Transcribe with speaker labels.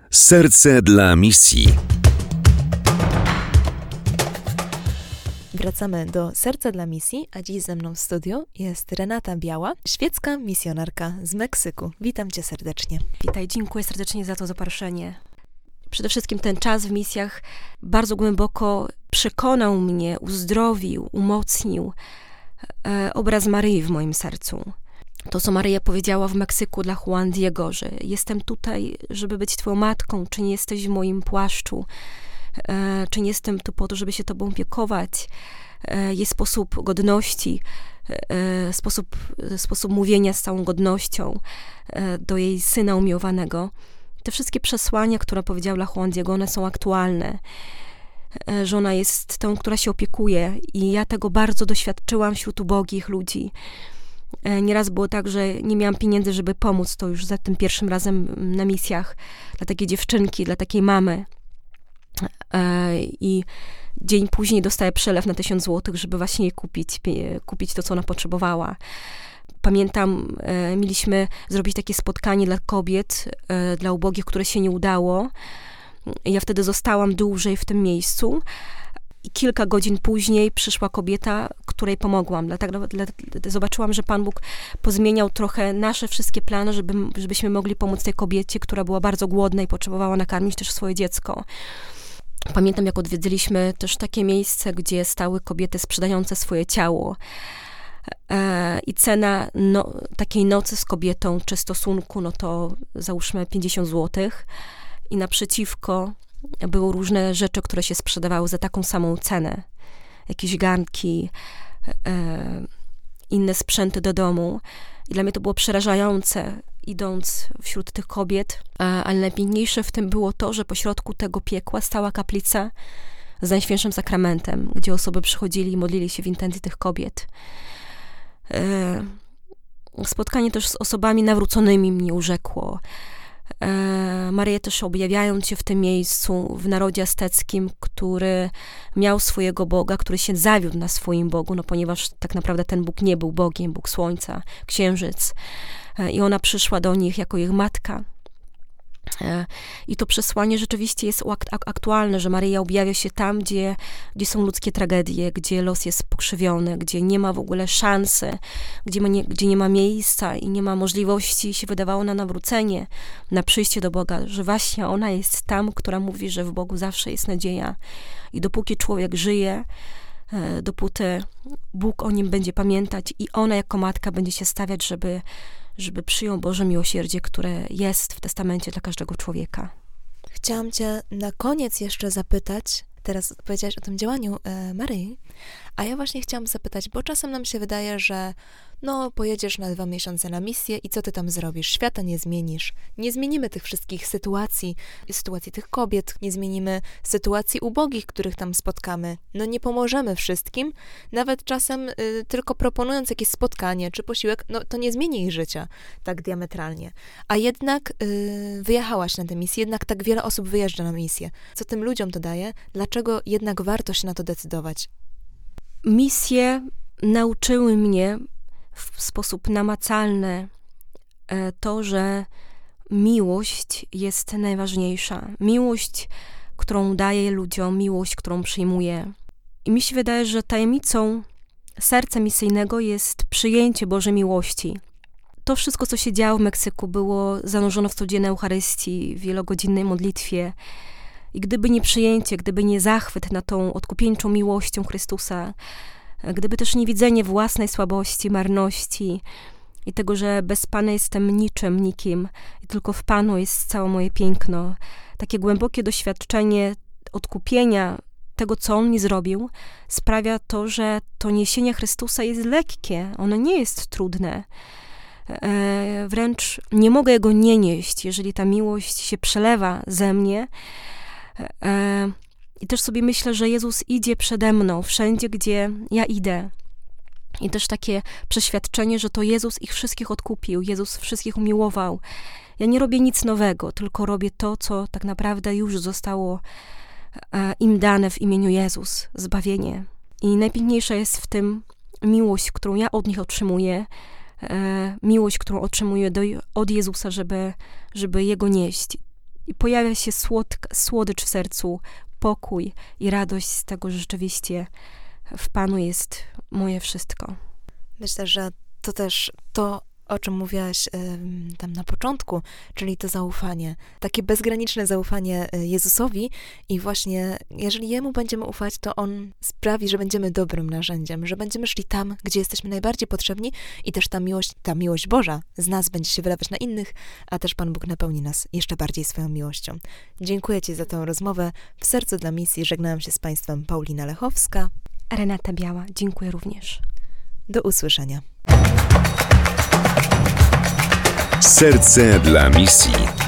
Speaker 1: Serce dla misji.
Speaker 2: Wracamy do Serca dla misji, a dziś ze mną w studiu jest Renata Biała, świecka misjonarka z Meksyku. Witam cię serdecznie.
Speaker 3: Witaj, dziękuję serdecznie za to zaproszenie. Przede wszystkim ten czas w misjach bardzo głęboko przekonał mnie, uzdrowił, umocnił obraz Maryi w moim sercu. To, co Maryja powiedziała w Meksyku dla Juan Diego, że jestem tutaj, żeby być twoją matką, czy nie jesteś w moim płaszczu, czy nie jestem tu po to, żeby się tobą opiekować. Jest sposób godności, sposób mówienia z całą godnością do jej syna umiłowanego. Te wszystkie przesłania, które powiedział dla Juan Diego, one są aktualne. Że ona jest tą, która się opiekuje i ja tego bardzo doświadczyłam wśród ubogich ludzi. Nieraz było tak, że nie miałam pieniędzy, żeby pomóc, to już za tym pierwszym razem na misjach dla takiej dziewczynki, dla takiej mamy. I dzień później dostaję przelew na 1000 złotych, żeby właśnie jej kupić to, co ona potrzebowała. Pamiętam, mieliśmy zrobić takie spotkanie dla kobiet, dla ubogich, które się nie udało. Ja wtedy zostałam dłużej w tym miejscu i kilka godzin później przyszła kobieta, której pomogłam. Dlatego zobaczyłam, że Pan Bóg pozmieniał trochę nasze wszystkie plany, żebyśmy mogli pomóc tej kobiecie, która była bardzo głodna i potrzebowała nakarmić też swoje dziecko. Pamiętam, jak odwiedziliśmy też takie miejsce, gdzie stały kobiety sprzedające swoje ciało. I cena takiej nocy z kobietą, czy stosunku, no to załóżmy 50 złotych. I naprzeciwko były różne rzeczy, które się sprzedawały za taką samą cenę. Jakieś garnki, inne sprzęty do domu. I dla mnie to było przerażające, idąc wśród tych kobiet. Ale najpiękniejsze w tym było to, że pośrodku tego piekła stała kaplica z Najświętszym Sakramentem, gdzie osoby przychodzili i modlili się w intencji tych kobiet. Spotkanie też z osobami nawróconymi mnie urzekło. Maryja też objawiając się w tym miejscu, w narodzie azteckim, który miał swojego Boga, który się zawiódł na swoim Bogu, no ponieważ tak naprawdę ten Bóg nie był Bogiem, Bóg Słońca, Księżyc. I ona przyszła do nich jako ich matka. I to przesłanie rzeczywiście jest aktualne, że Maryja objawia się tam, gdzie są ludzkie tragedie, gdzie los jest pokrzywiony, gdzie nie ma w ogóle szansy, gdzie nie ma miejsca i nie ma możliwości, się wydawało, na nawrócenie, na przyjście do Boga, że właśnie ona jest tam, która mówi, że w Bogu zawsze jest nadzieja. I dopóki człowiek żyje, dopóty Bóg o nim będzie pamiętać i ona jako matka będzie się stawiać, żeby przyjął Boże miłosierdzie, które jest w testamencie dla każdego człowieka.
Speaker 2: Chciałam cię na koniec jeszcze zapytać, teraz powiedziałaś o tym działaniu Maryi, a ja właśnie chciałam zapytać, bo czasem nam się wydaje, że pojedziesz na 2 miesiące na misję i co ty tam zrobisz? Świata nie zmienisz. Nie zmienimy tych wszystkich sytuacji tych kobiet, nie zmienimy sytuacji ubogich, których tam spotkamy. Nie pomożemy wszystkim, nawet czasem tylko proponując jakieś spotkanie czy posiłek, to nie zmieni ich życia tak diametralnie. A jednak wyjechałaś na tę misję, jednak tak wiele osób wyjeżdża na misję. Co tym ludziom to daje? Dlaczego jednak warto się na to decydować?
Speaker 3: Misje nauczyły mnie w sposób namacalny to, że miłość jest najważniejsza. Miłość, którą daję ludziom, miłość, którą przyjmuję. I mi się wydaje, że tajemnicą serca misyjnego jest przyjęcie Bożej miłości. To wszystko, co się działo w Meksyku, było zanurzone w codziennej Eucharystii, w wielogodzinnej modlitwie. I gdyby nie przyjęcie, gdyby nie zachwyt nad tą odkupieńczą miłością Chrystusa, gdyby też nie widzenie własnej słabości, marności i tego, że bez Pana jestem niczym, nikim i tylko w Panu jest całe moje piękno, takie głębokie doświadczenie odkupienia tego, co On mi zrobił, sprawia to, że to niesienie Chrystusa jest lekkie, ono nie jest trudne. Wręcz nie mogę Jego nie nieść, jeżeli ta miłość się przelewa ze mnie. I też sobie myślę, że Jezus idzie przede mną wszędzie, gdzie ja idę. I też takie przeświadczenie, że to Jezus ich wszystkich odkupił, Jezus wszystkich umiłował. Ja nie robię nic nowego, tylko robię to, co tak naprawdę już zostało im dane w imieniu Jezus, zbawienie. I najpiękniejsza jest w tym miłość, którą ja od nich otrzymuję, miłość, którą otrzymuję od Jezusa, żeby Jego nieść. i pojawia się słodycz w sercu, pokój i radość z tego, że rzeczywiście w Panu jest moje wszystko.
Speaker 2: Myślę, że to też to, o czym mówiłaś tam na początku, czyli to zaufanie, takie bezgraniczne zaufanie Jezusowi i właśnie jeżeli Jemu będziemy ufać, to On sprawi, że będziemy dobrym narzędziem, że będziemy szli tam, gdzie jesteśmy najbardziej potrzebni i też ta miłość Boża z nas będzie się wylewać na innych, a też Pan Bóg napełni nas jeszcze bardziej swoją miłością. Dziękuję Ci za tę rozmowę. W sercu dla misji żegnałam się z Państwem Paulina Lechowska.
Speaker 3: Renata Biała, dziękuję również.
Speaker 2: Do usłyszenia.
Speaker 1: Serce dla misji.